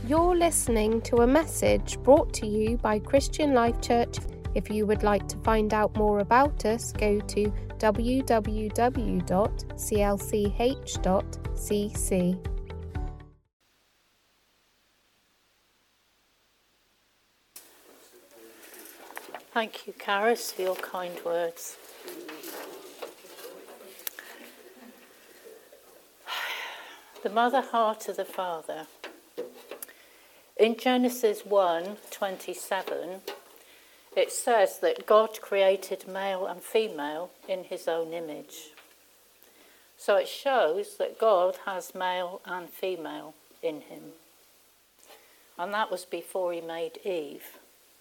You're listening to a message brought to you by Christian Life Church. If you would like to find out more about us, go to www.clch.cc. Thank you, Caris, for your kind words. The mother heart of the Father. In Genesis 1:27, it says that God created male and female in his own image. So it shows that God has male and female in him. And that was before he made Eve.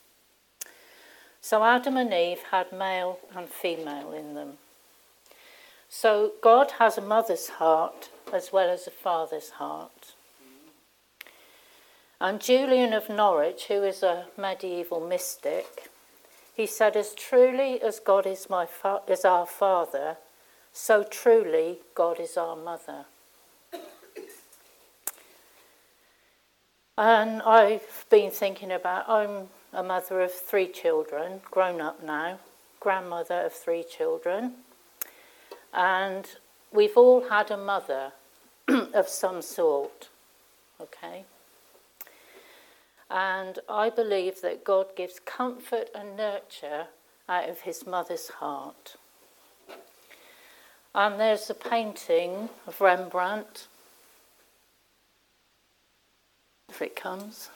So Adam and Eve had male and female in them. So God has a mother's heart as well as a father's heart. And Julian of Norwich, who is a medieval mystic, he said, as truly as God is our Father, so truly God is our mother. And I've been thinking about, I'm a mother of 3 children, grown up now, grandmother of 3 children, and we've all had a mother of some sort, okay? And I believe that God gives comfort and nurture out of his mother's heart. And there's a painting of Rembrandt, if it comes.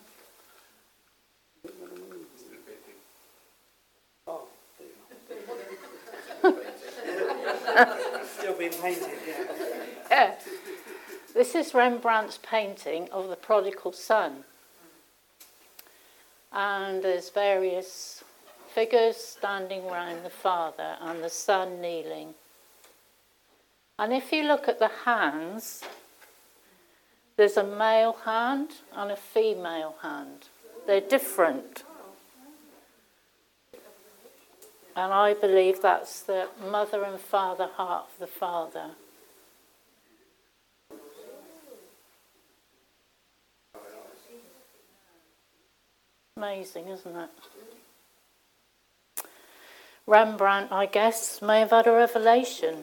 Still being painted, Yeah. This is Rembrandt's painting of the prodigal son. And there's various figures standing around the father and the son kneeling. And if you look at the hands, there's a male hand and a female hand. They're different. And I believe that's the mother and father heart of the Father. Amazing, isn't it? Rembrandt, I guess, may have had a revelation.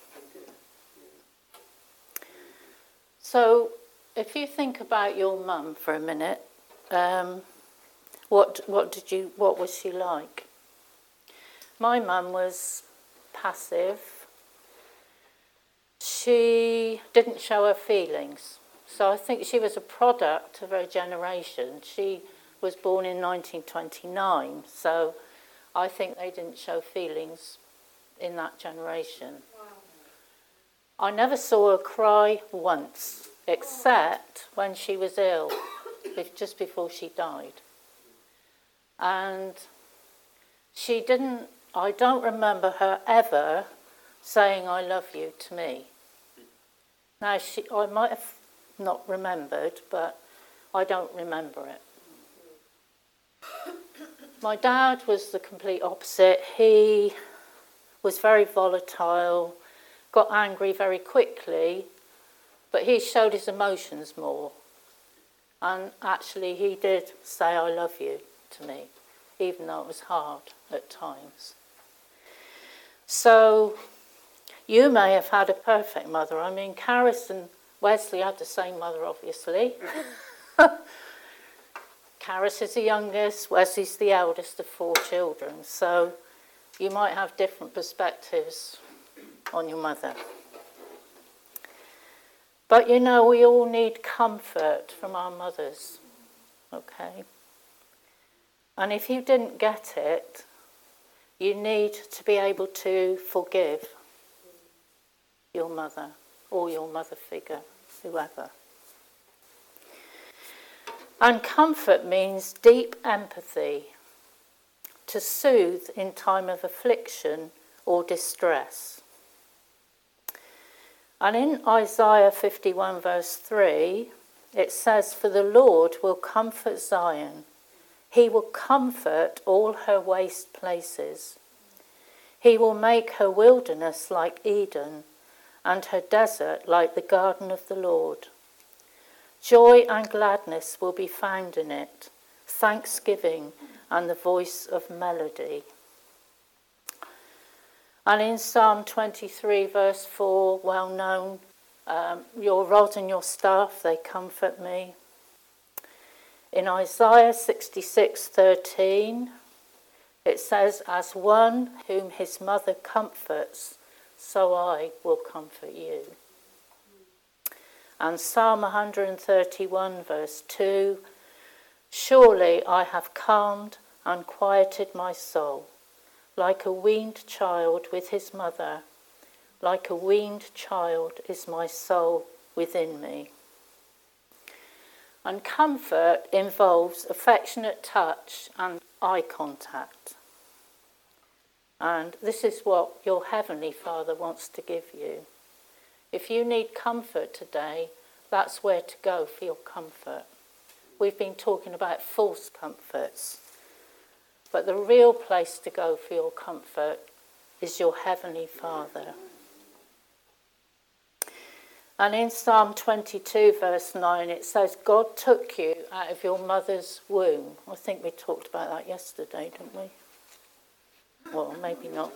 So, if you think about your mum for a minute, what was she like? My mum was passive. She didn't show her feelings. So I think she was a product of her generation. She was born in 1929, so I think they didn't show feelings in that generation. Wow. I never saw her cry once, except when she was ill, just before she died. And I don't remember her ever saying I love you to me. Now, I might have not remembered, but I don't remember it. My dad was the complete opposite. He was very volatile, got angry very quickly, but he showed his emotions more. And actually he did say I love you to me, even though it was hard at times. So you may have had a perfect mother. I mean, Caris and Wesley had the same mother, obviously. Caris is the youngest, Wesley's the eldest of 4 children, so you might have different perspectives on your mother. But you know, we all need comfort from our mothers, okay? And if you didn't get it, you need to be able to forgive your mother or your mother figure, whoever. And comfort means deep empathy, to soothe in time of affliction or distress. And in Isaiah 51 verse 3, it says, "For the Lord will comfort Zion. He will comfort all her waste places. He will make her wilderness like Eden, and her desert like the garden of the Lord. Joy and gladness will be found in it, thanksgiving and the voice of melody. And in Psalm 23, verse 4, well known, your rod and your staff, they comfort me. In Isaiah 66:13, it says, as one whom his mother comforts, so I will comfort you. And Psalm 131, verse 2, surely I have calmed and quieted my soul, like a weaned child with his mother, like a weaned child is my soul within me. And comfort involves affectionate touch and eye contact. And this is what your Heavenly Father wants to give you. If you need comfort today, that's where to go for your comfort. We've been talking about false comforts, but the real place to go for your comfort is your Heavenly Father. And in Psalm 22, verse 9, it says, God took you out of your mother's womb. I think we talked about that yesterday, didn't we? Well, maybe not.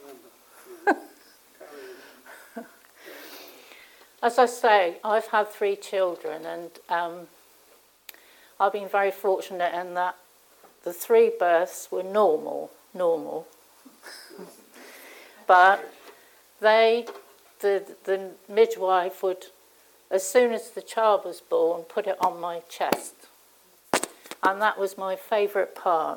As I say, I've had 3 children, and I've been very fortunate in that the 3 births were normal. But the midwife would, as soon as the child was born, put it on my chest. And that was my favourite part.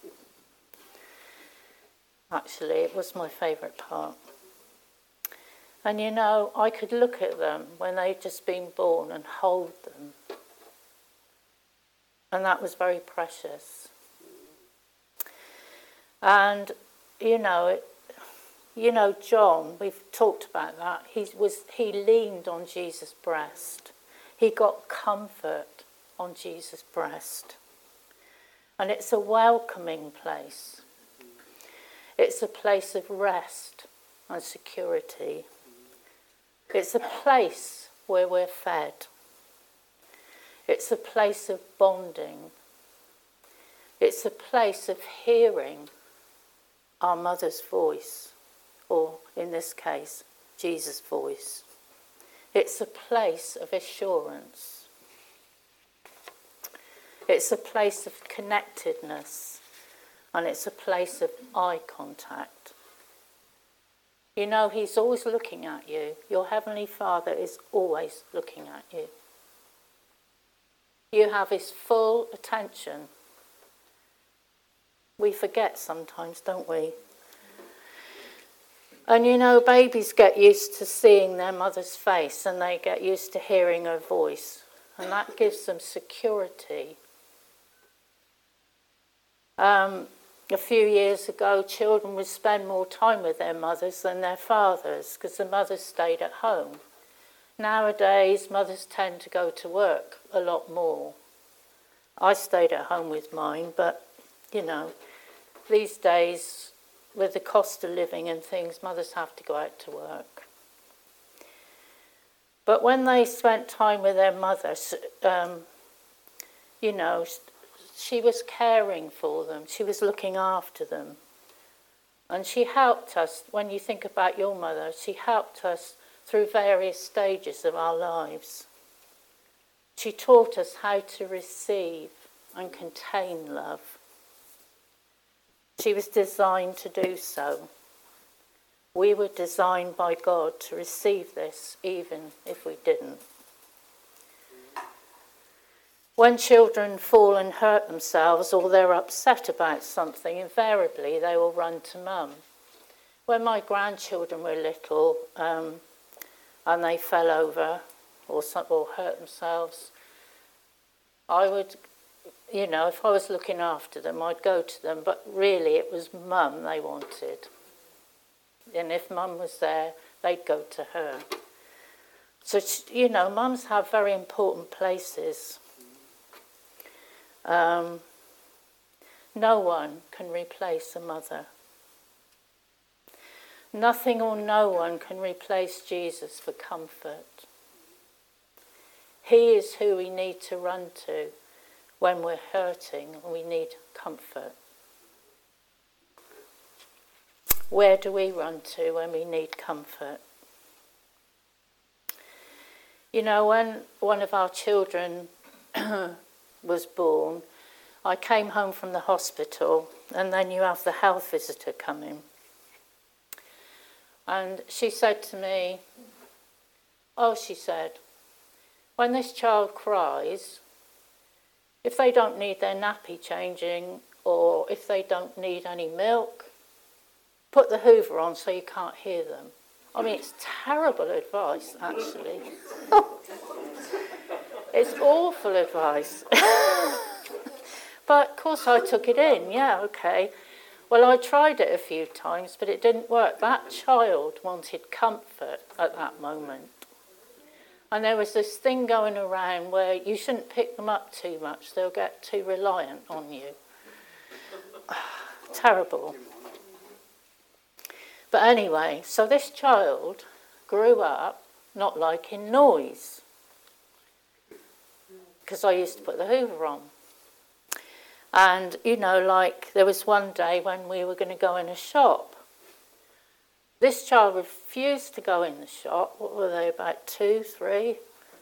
Actually, it was my favourite part. And you know, I could look at them when they'd just been born and hold them. And that was very precious. And, you know, John, we've talked about that. He leaned on Jesus' breast. He got comfort on Jesus' breast. And it's a welcoming place. It's a place of rest and security. It's a place where we're fed. It's a place of bonding. It's a place of hearing our mother's voice, or in this case, Jesus' voice. It's a place of assurance. It's a place of connectedness, and it's a place of eye contact. You know, he's always looking at you. Your Heavenly Father is always looking at you. You have his full attention. We forget sometimes, don't we? And you know, babies get used to seeing their mother's face, and they get used to hearing her voice. And that gives them security. A few years ago, children would spend more time with their mothers than their fathers because the mothers stayed at home. Nowadays, mothers tend to go to work a lot more. I stayed at home with mine, but, you know, these days, with the cost of living and things, mothers have to go out to work. But when they spent time with their mother, you know, she was caring for them. She was looking after them. And she helped us, when you think about your mother, she helped us through various stages of our lives. She taught us how to receive and contain love. She was designed to do so. We were designed by God to receive this, even if we didn't. When children fall and hurt themselves or they're upset about something, invariably they will run to mum. When my grandchildren were little and they fell over or hurt themselves, I would, you know, if I was looking after them, I'd go to them, but really it was mum they wanted. And if mum was there, they'd go to her. So, you know, mums have very important places. No one can replace a mother. Nothing or no one can replace Jesus for comfort. He is who we need to run to when we're hurting and we need comfort. Where do we run to when we need comfort? You know, when one of our children was born, I came home from the hospital, and then you have the health visitor coming. And she said to me, she said, when this child cries, if they don't need their nappy changing or if they don't need any milk, put the Hoover on so you can't hear them. I mean, it's terrible advice, actually. It's awful advice. But, of course, I took it in. Yeah, okay. Well, I tried it a few times, but it didn't work. That child wanted comfort at that moment. And there was this thing going around where you shouldn't pick them up too much. They'll get too reliant on you. Terrible. But anyway, so this child grew up not liking noise, because I used to put the Hoover on. And, you know, like there was one day when we were going to go in a shop. This child refused to go in the shop. What were they, about 2, 3?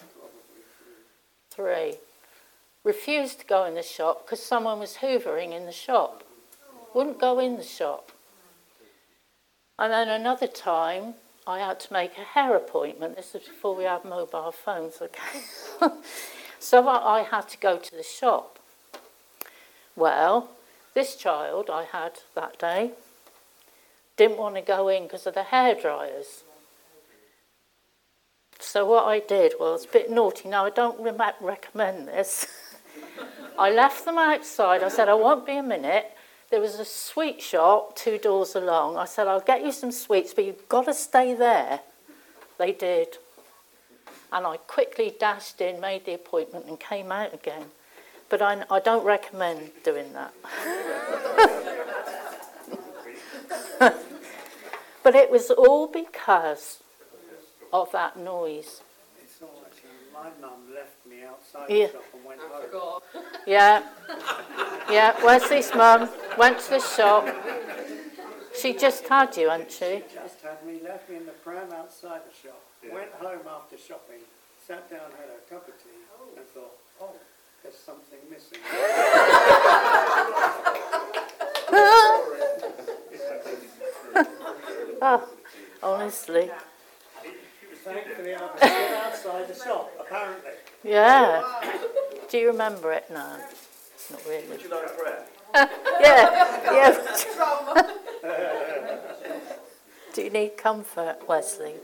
3. Refused to go in the shop because someone was hoovering in the shop. Wouldn't go in the shop. And then another time, I had to make a hair appointment. This was before we had mobile phones, okay? So I had to go to the shop. Well, this child I had that day didn't want to go in because of the hair dryers. So what I did was a bit naughty. Now, I don't recommend this. I left them outside. I said, I won't be a minute. There was a sweet shop 2 doors along. I said, I'll get you some sweets, but you've got to stay there. They did. And I quickly dashed in, made the appointment, and came out again. But I don't recommend doing that. But it was all because of that noise. It's all actually, my mum left me outside the shop and went home. Yeah, Wesley's mum went to the shop. She just had you, hadn't she? Just had me, left me in the pram outside the shop, went home after shopping, sat down, had a cup of tea, and thought, there's something missing. Honestly. Thankfully, I was still outside the shop, apparently. Yeah. Do you remember it? No, not really. Would you like a prayer? Yeah. Do you need comfort, Wesley?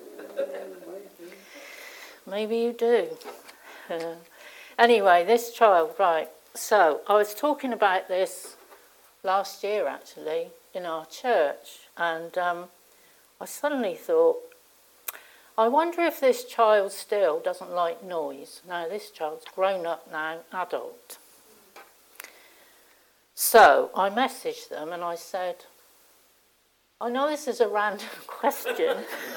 Maybe you do. Anyway, this child, right. So, I was talking about this last year, actually, in our church. And I suddenly thought, I wonder if this child still doesn't like noise. Now, this child's grown up now, adult. So, I messaged them and I said, I know this is a random question,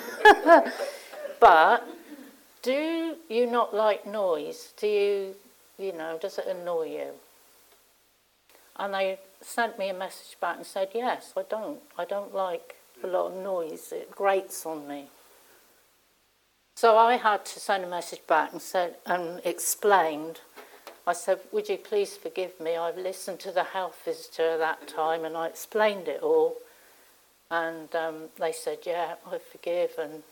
but do you not like noise? Do does it annoy you? And they sent me a message back and said, yes, I don't like a lot of noise. It grates on me. So I had to send a message back and explained. I said, would you please forgive me? I've listened to the health visitor at that time and I explained it all. And they said, yeah, I forgive, and,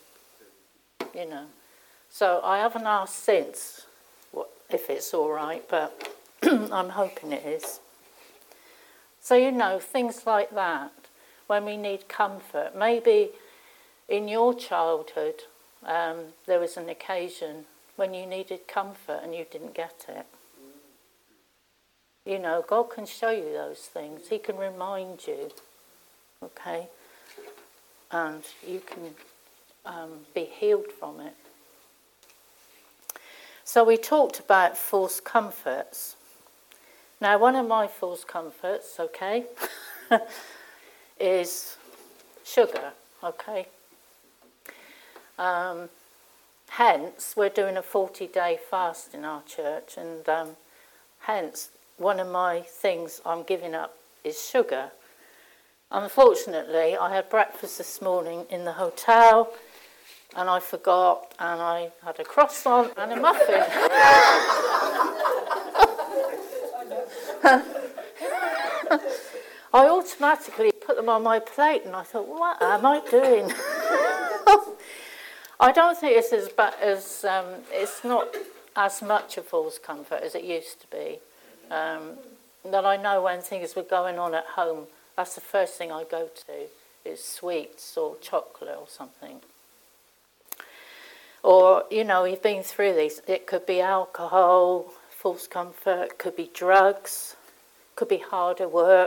So I haven't asked since if it's all right, but I'm hoping it is. So, things like that, when we need comfort. Maybe in your childhood, there was an occasion when you needed comfort and you didn't get it. God can show you those things. He can remind you, okay? And you can be healed from it. So we talked about false comforts. Now, one of my false comforts, okay, is sugar, okay? hence, we're doing a 40-day fast in our church, and hence, one of my things I'm giving up is sugar. Unfortunately, I had breakfast this morning in the hotel, and I forgot, and I had a croissant and a muffin. I automatically put them on my plate, and I thought, what am I doing? I don't think it's it's not as much a false comfort as it used to be. That I know when things were going on at home, that's the first thing I go to, is sweets or chocolate or something. Or, you know, you've been through these. It could be alcohol, false comfort, could be drugs, could be harder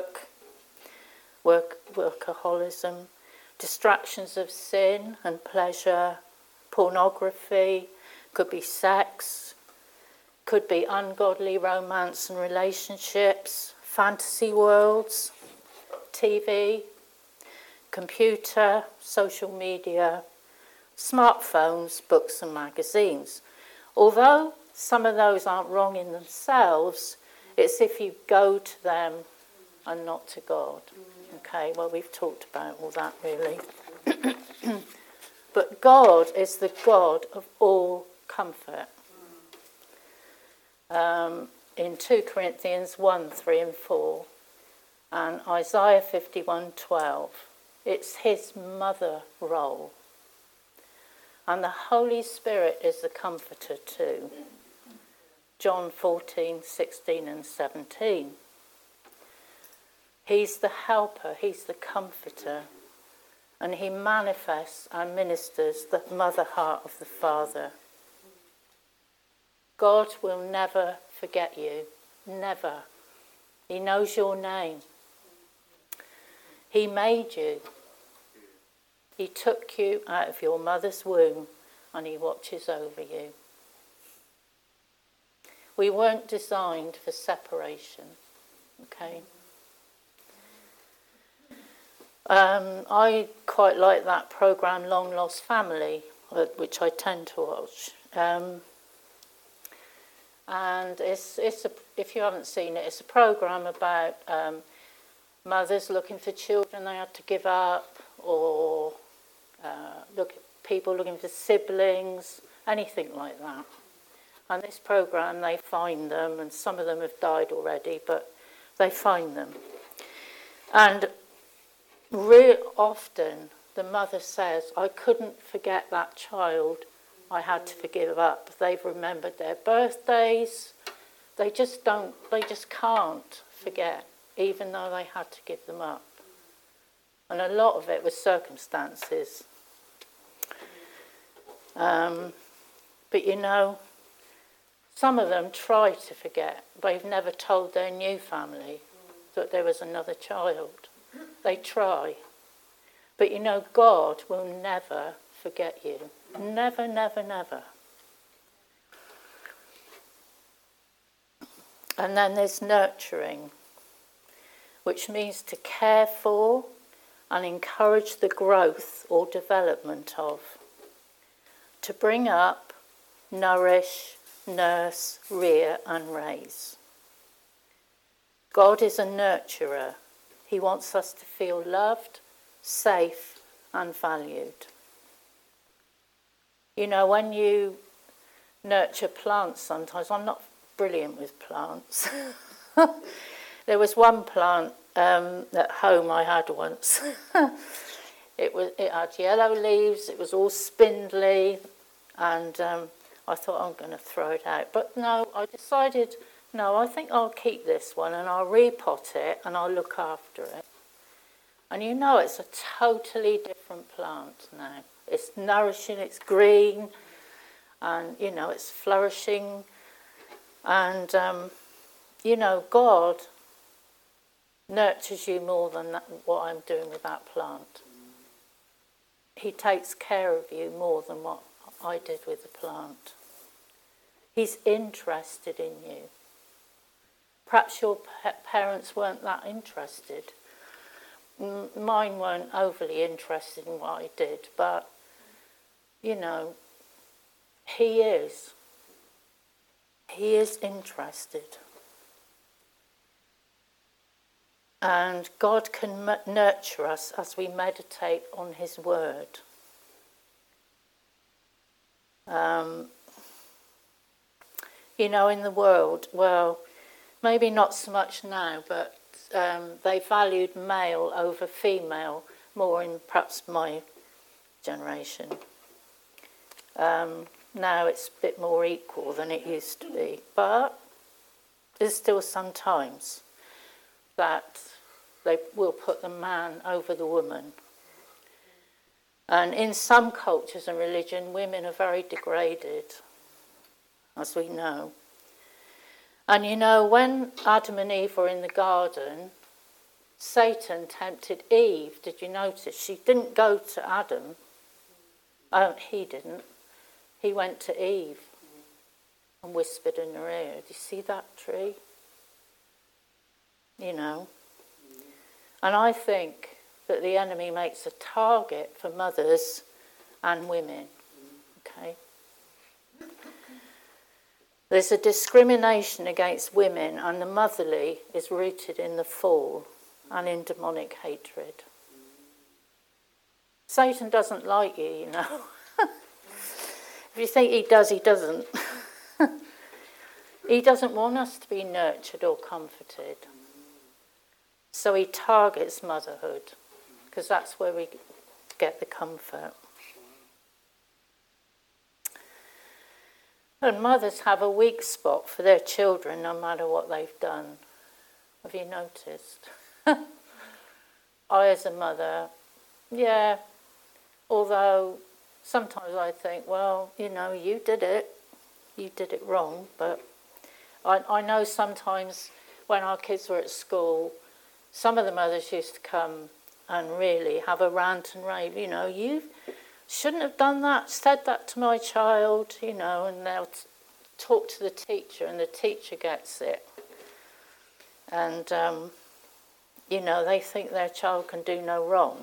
workaholism, distractions of sin and pleasure, pornography, could be sex, could be ungodly romance and relationships, fantasy worlds, TV, computer, social media, smartphones, books and magazines. Although some of those aren't wrong in themselves, it's if you go to them and not to God. Okay, well, we've talked about all that, really. But God is the God of all comfort. In 2 Corinthians 1, 3 and 4, and Isaiah 51:12, it's his mother role. And the Holy Spirit is the comforter too. John 14, 16 and 17. He's the helper, he's the comforter, and he manifests and ministers the mother heart of the Father. God will never forget you, never. He knows your name. He made you. He took you out of your mother's womb, and he watches over you. We weren't designed for separation, okay? I quite like that programme, Long Lost Family, which I tend to watch. And it's if you haven't seen it, it's a programme about mothers looking for children they had to give up, or people looking for siblings, anything like that. And this programme, they find them, and some of them have died already, but they find them. And real often, the mother says, I couldn't forget that child, I had to forgive up. They've remembered their birthdays. They just can't forget, even though they had to give them up. And a lot of it was circumstances. But you know, some of them try to forget. They've never told their new family that there was another child. They try. But you know, God will never forget you. Never, never, never. And then there's nurturing, which means to care for and encourage the growth or development of. To bring up, nourish, nurse, rear and raise. God is a nurturer. He wants us to feel loved, safe and valued. You know, when you nurture plants sometimes, I'm not brilliant with plants. There was one plant at home I had once. It had yellow leaves, it was all spindly, and I thought I'm going to throw it out. But no, I decided, no, I think I'll keep this one and I'll repot it and I'll look after it. And you know, it's a totally different plant now. It's nourishing, it's green, and, you know, it's flourishing. And, you know, God nurtures you more than what I'm doing with that plant. He takes care of you more than what I did with the plant. He's interested in you. Perhaps your parents weren't that interested. Mine weren't overly interested in what I did, but, you know, He is. He is interested. And God can nurture us as we meditate on his word. You know, in the world, well, maybe not so much now, but they valued male over female more in perhaps my generation. Now it's a bit more equal than it used to be, but there's still sometimes that they will put the man over the woman. And in some cultures and religion, women are very degraded, as we know. And you know, when Adam and Eve were in the garden, Satan tempted Eve. Did you notice? She didn't go to Adam. He didn't. He went to Eve and whispered in her ear, "Do you see that tree?" You know. And I think that the enemy makes a target for mothers and women. Okay? There's a discrimination against women, and the motherly is rooted in the fall and in demonic hatred. Satan doesn't like you, you know. If you think he does, he doesn't. He doesn't want us to be nurtured or comforted. So he targets motherhood, because that's where we get the comfort. And mothers have a weak spot for their children no matter what they've done. Have you noticed? I, as a mother, yeah, although sometimes I think, well, you know, you did it wrong, but I know sometimes when our kids were at school, some of the mothers used to come and really have a rant and rave, you know, you shouldn't have done that, said that to my child, you know, and they'll talk to the teacher and the teacher gets it. And, you know, they think their child can do no wrong.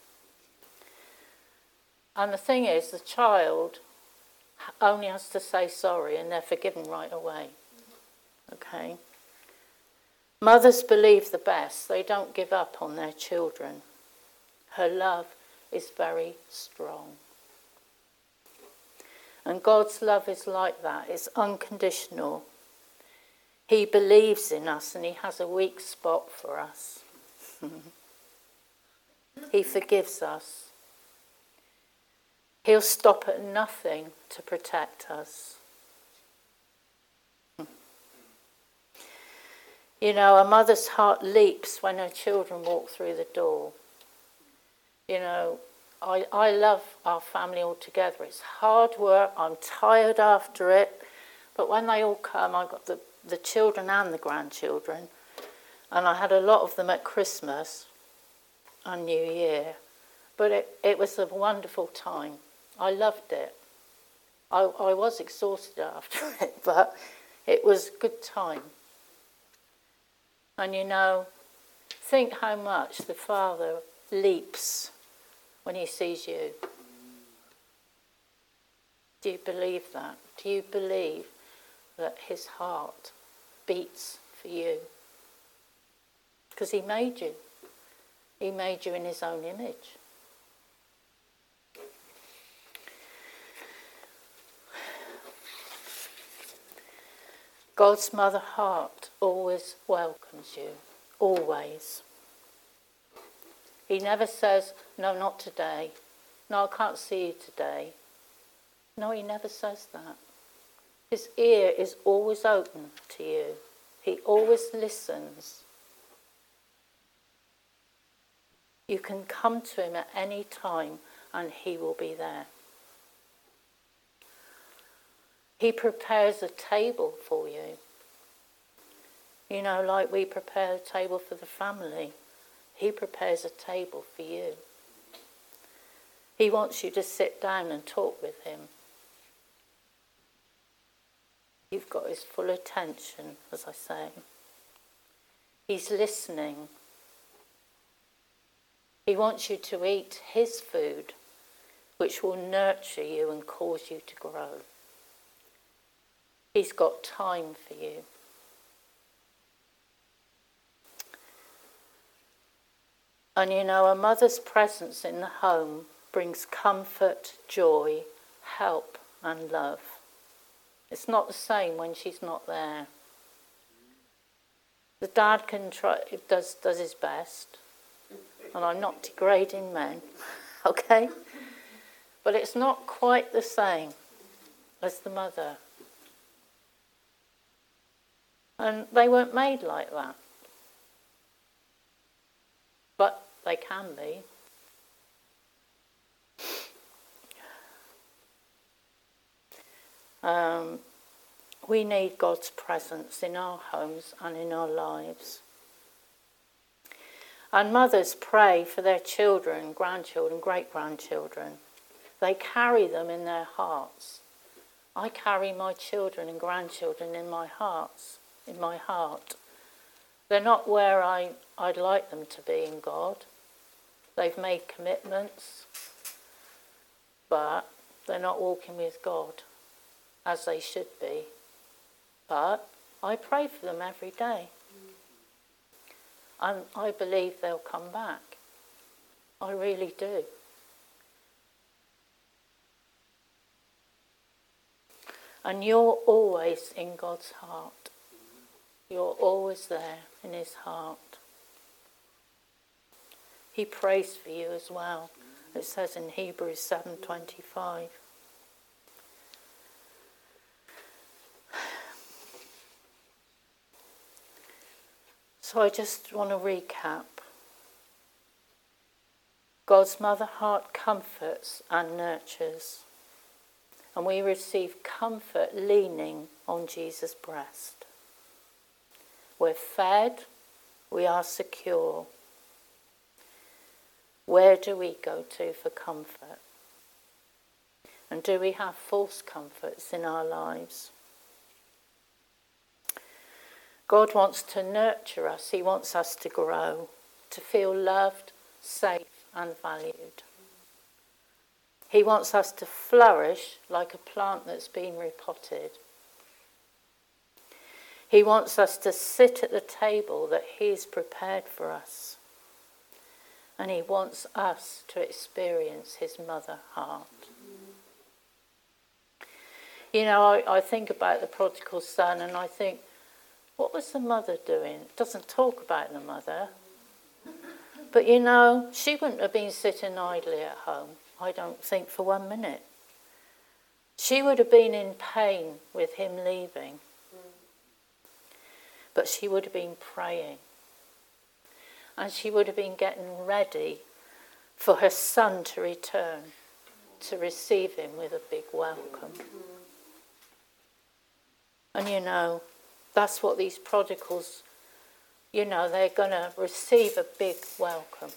And the thing is, the child only has to say sorry and they're forgiven right away. Okay? Mothers believe the best. They don't give up on their children. Her love is very strong. And God's love is like that. It's unconditional. He believes in us and he has a weak spot for us. He forgives us. He'll stop at nothing to protect us. You know, a mother's heart leaps when her children walk through the door. You know, I love our family all together. It's hard work. I'm tired after it. But when they all come, I've got the children and the grandchildren. And I had a lot of them at Christmas and New Year. But it was a wonderful time. I loved it. I was exhausted after it, but it was a good time. And you know, think how much the Father leaps when he sees you. Do you believe that? Do you believe that his heart beats for you? Because he made you. He made you in his own image. God's mother heart always welcomes you, always. He never says, no, not today. No, I can't see you today. No, he never says that. His ear is always open to you. He always listens. You can come to him at any time and he will be there. He prepares a table for you. You know, like we prepare a table for the family. He prepares a table for you. He wants you to sit down and talk with him. You've got his full attention, as I say. He's listening. He wants you to eat his food, which will nurture you and cause you to grow. He's got time for you. And you know, a mother's presence in the home brings comfort, joy, help and love. It's not the same when she's not there. The dad does his best, and I'm not degrading men, okay? But it's not quite the same as the mother. And they weren't made like that. But they can be. We need God's presence in our homes and in our lives. And mothers pray for their children, grandchildren, great-grandchildren. They carry them in their hearts. I carry my children and grandchildren in my heart. They're not where I'd like them to be in God. They've made commitments, but they're not walking with God as they should be. But I pray for them every day. And I believe they'll come back. I really do. And you're always in God's heart. You're always there in his heart. He prays for you as well. It says in Hebrews 7:25. So I just want to recap. God's mother heart comforts and nurtures. And we receive comfort leaning on Jesus' breast. We're fed, we are secure. Where do we go to for comfort? And do we have false comforts in our lives? God wants to nurture us. He wants us to grow, to feel loved, safe and valued. He wants us to flourish like a plant that's been repotted. He wants us to sit at the table that he's prepared for us. And he wants us to experience his mother heart. You know, I think about the prodigal son and I think, what was the mother doing? It doesn't talk about the mother. But you know, she wouldn't have been sitting idly at home, I don't think, for 1 minute. She would have been in pain with him leaving. But she would have been praying. And she would have been getting ready for her son to return, to receive him with a big welcome. And you know, that's what these prodigals, you know, they're going to receive a big welcome.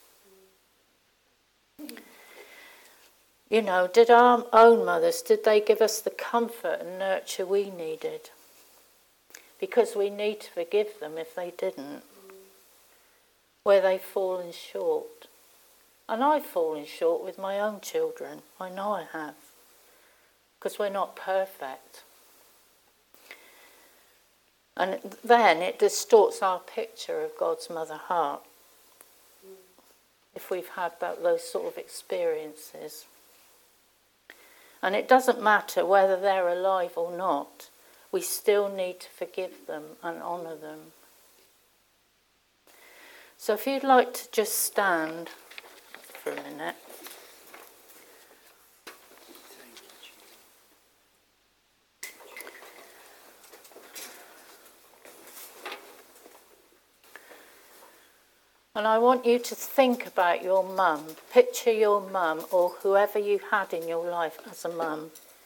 You know, did our own mothers, did they give us the comfort and nurture we needed? Because we need to forgive them if they didn't. Where they've fallen short. And I've fallen short with my own children. I know I have. Because we're not perfect. And then it distorts our picture of God's mother heart. If we've had those sort of experiences. And it doesn't matter whether they're alive or not. We still need to forgive them and honour them. So if you'd like to just stand for a minute. And I want you to think about your mum. Picture your mum or whoever you had in your life as a mum.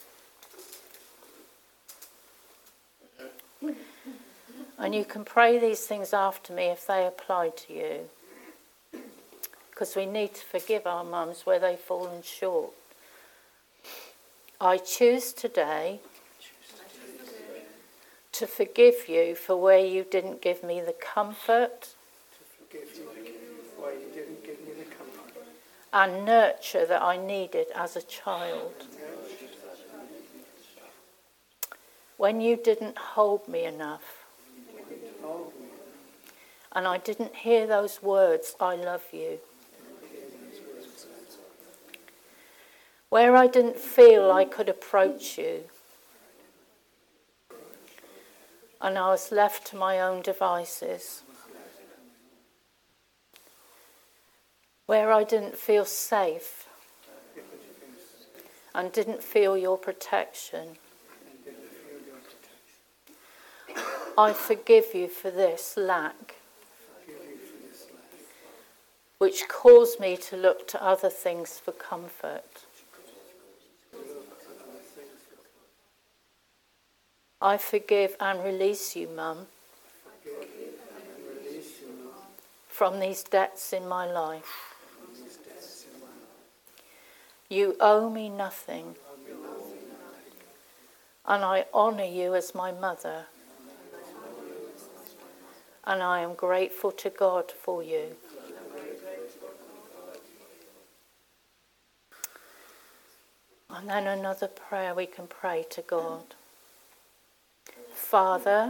And you can pray these things after me if they apply to you. Because we need to forgive our mums where they've fallen short. I choose today to forgive you for where you didn't give me the comfort and nurture that I needed as a child. when you didn't hold me enough. And I didn't hear those words, I love you. Where I didn't feel I could approach you. And I was left to my own devices. Where I didn't feel safe and didn't feel your protection. I forgive you for this lack, which caused me to look to other things for comfort. I forgive and release you, Mum, from these debts in my life. You owe me nothing, and I honour you as my mother, and I am grateful to God for you. And then another prayer we can pray to God. Father,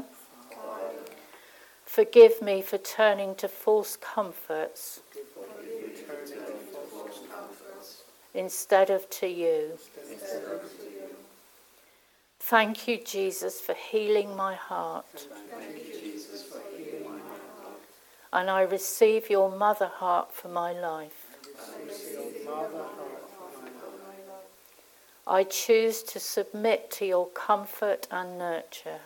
forgive me for turning to false comforts instead of to you. Thank you, Jesus, for healing my heart. And I receive your mother heart for my life. I choose to submit to your comfort and nurture.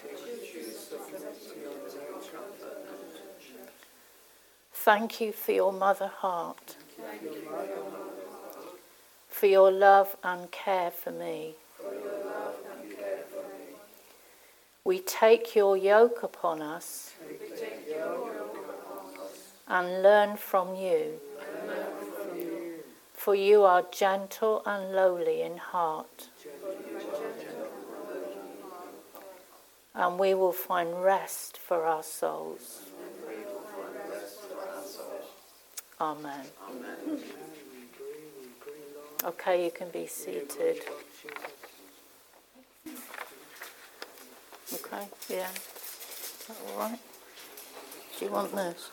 Thank you for your mother heart, for your love and care for me. We take your yoke upon us and learn from you, for you are gentle and lowly in heart, and we will find rest for our souls. Amen. Okay, you can be seated. Okay, yeah. Is that all right? Do you want this?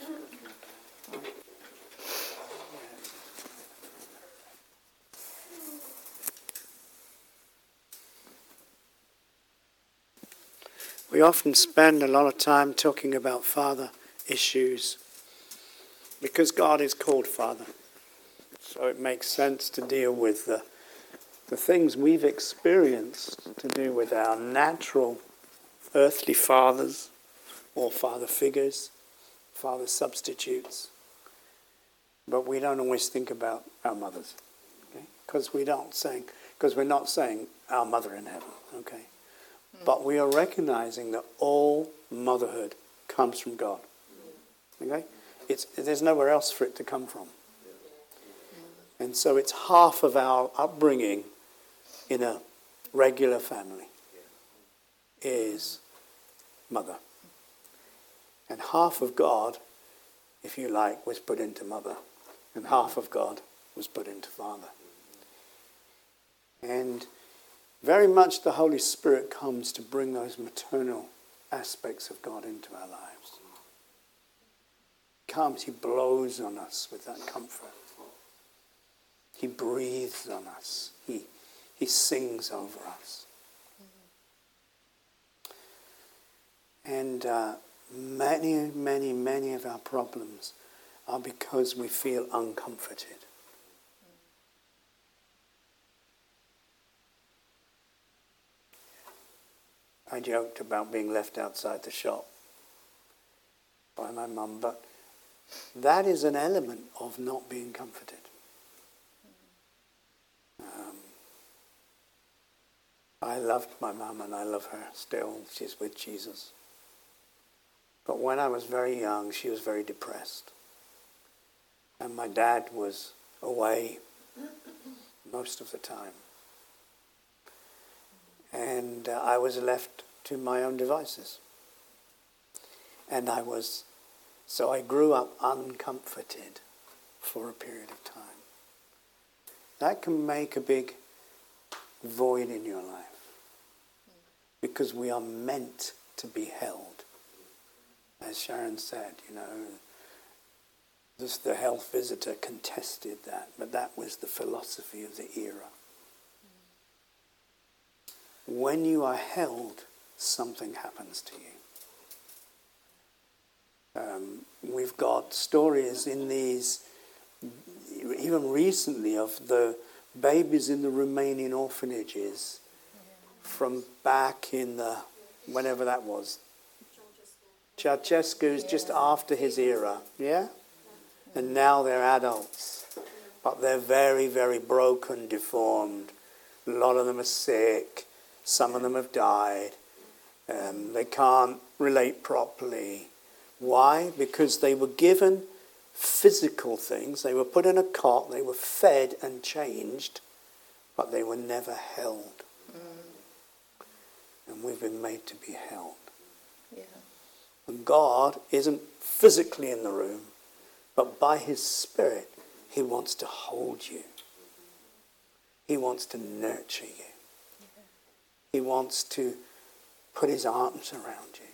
We often spend a lot of time talking about father issues because God is called Father. So it makes sense to deal with the things we've experienced to do with our natural earthly fathers or father figures, father substitutes. But we don't always think about our mothers, okay? Because we're not saying our mother in heaven, okay? But we are recognizing that all motherhood comes from God. Okay? There's nowhere else for it to come from. And so it's half of our upbringing in a regular family is mother. And half of God, if you like, was put into mother. And half of God was put into father. And very much the Holy Spirit comes to bring those maternal aspects of God into our lives. He comes, he blows on us with that comfort. He breathes on us. He sings over us. And many of our problems are because we feel uncomforted. I joked about being left outside the shop by my mum, but that is an element of not being comforted. I loved my mum and I love her still. She's with Jesus. But when I was very young, she was very depressed. And my dad was away most of the time. And I was left to my own devices. And so I grew up uncomforted for a period of time. That can make a big void in your life. because we are meant to be held. As Sharon said, just the health visitor contested that, but that was the philosophy of the era. When you are held, something happens to you. We've got stories in these, even recently, of the babies in the Romanian orphanages from back in the, whenever that was. Ceausescu's just after his era, yeah? And now they're adults. But they're very, very broken, deformed. A lot of them are sick. Some of them have died. They can't relate properly. Why? Because they were given physical things. They were put in a cot. They were fed and changed. But they were never held. And we've been made to be held. Yeah. And God isn't physically in the room, but by his Spirit, he wants to hold you. He wants to nurture you. Yeah. He wants to put his arms around you.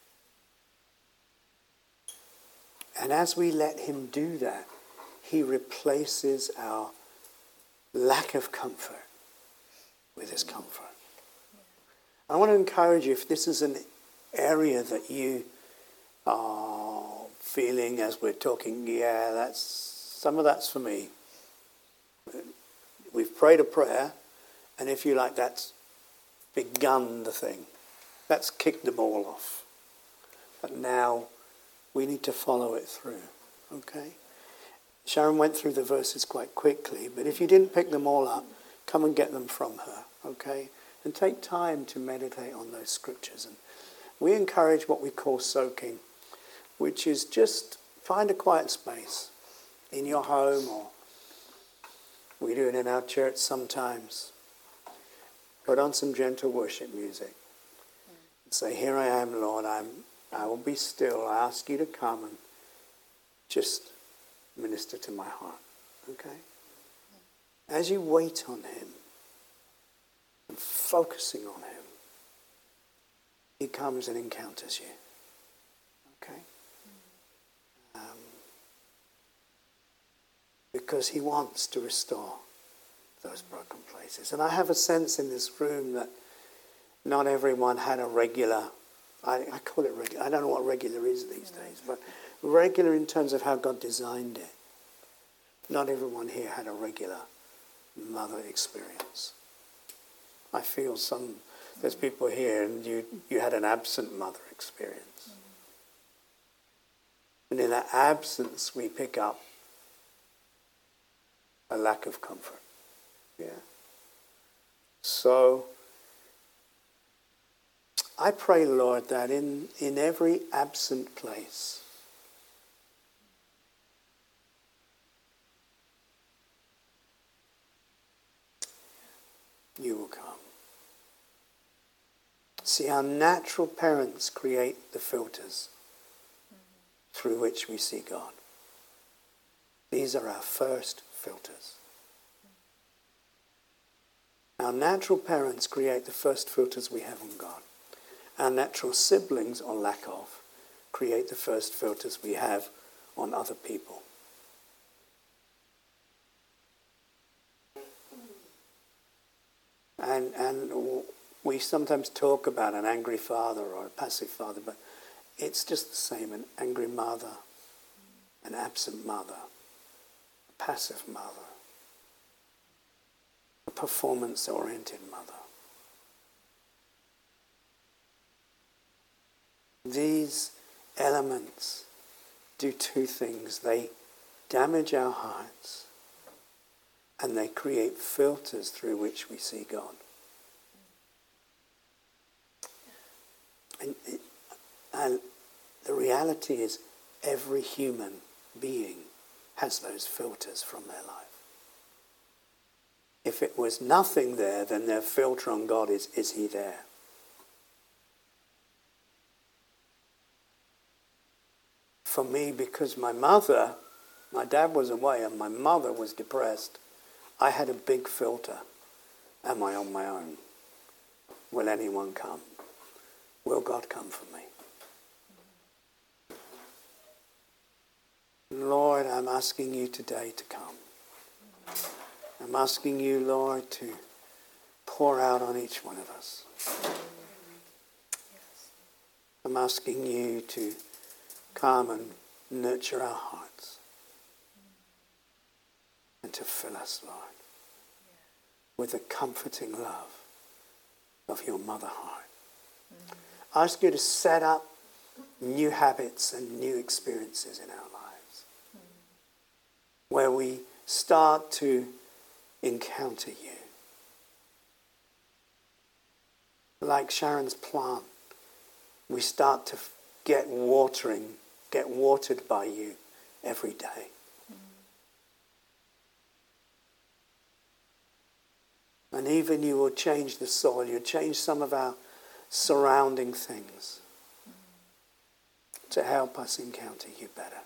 And as we let him do that, he replaces our lack of comfort with his comfort. I want to encourage you, if this is an area that you are feeling as we're talking, some of that's for me. We've prayed a prayer, and if you like, that's begun the thing. That's kicked the ball off. But now we need to follow it through, okay? Sharon went through the verses quite quickly, but if you didn't pick them all up, come and get them from her, okay? And take time to meditate on those scriptures. And we encourage what we call soaking, which is just find a quiet space in your home, or we do it in our church sometimes. Put on some gentle worship music. And say, here I am, Lord, I will be still. I ask you to come and just minister to my heart, okay? As you wait on him, and focusing on him, he comes and encounters you. Okay? Because he wants to restore those broken places. And I have a sense in this room that not everyone had a regular, I call it regular, I don't know what regular is these days, but regular in terms of how God designed it. Not everyone here had a regular mother experience. I feel there's people here and you had an absent mother experience. And in that absence we pick up a lack of comfort. Yeah. So I pray, Lord, that in every absent place, you will come. See, our natural parents create the filters through which we see God. These are our first filters. Our natural parents create the first filters we have on God. Our natural siblings, or lack of, create the first filters we have on other people. And we sometimes talk about an angry father or a passive father, but it's just the same. An angry mother, an absent mother, a passive mother, a performance-oriented mother. These elements do two things. They damage our hearts, and they create filters through which we see God. And the reality is every human being has those filters from their life. If it was nothing there, then their filter on God is he there? For me, because my dad was away and my mother was depressed, I had a big filter. Am I on my own? Will anyone come? will God come for me? Lord, I'm asking you today to come. I'm asking you, Lord, to pour out on each one of us. I'm asking you to come and nurture our hearts and to fill us, Lord, with the comforting love of your mother heart. I ask you to set up new habits and new experiences in our lives where we start to encounter you. Like Sharon's plant, we start to get watered by you every day. And even you will change the soil, you'll change some of our surrounding things to help us encounter you better.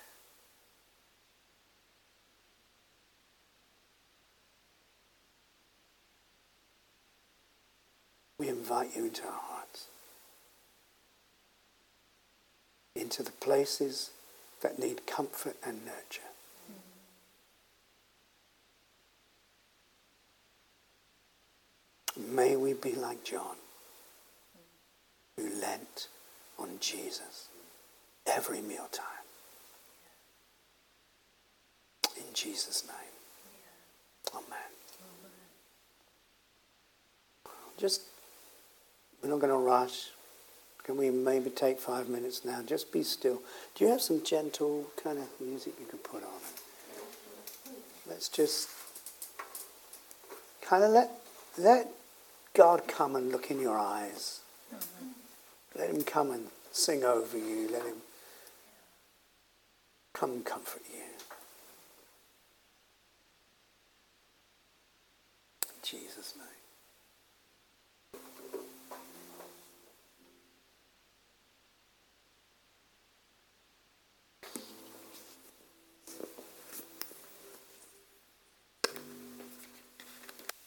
We invite you into our hearts, into the places that need comfort and nurture. May we be like John, who leant on Jesus every mealtime. In Jesus' name. Amen. We're not going to rush. Can we maybe take 5 minutes now? Just be still. Do you have some gentle kind of music you can put on? Let's just kind of let God come and look in your eyes. Let him come and sing over you. Let him come and comfort you. In Jesus' name.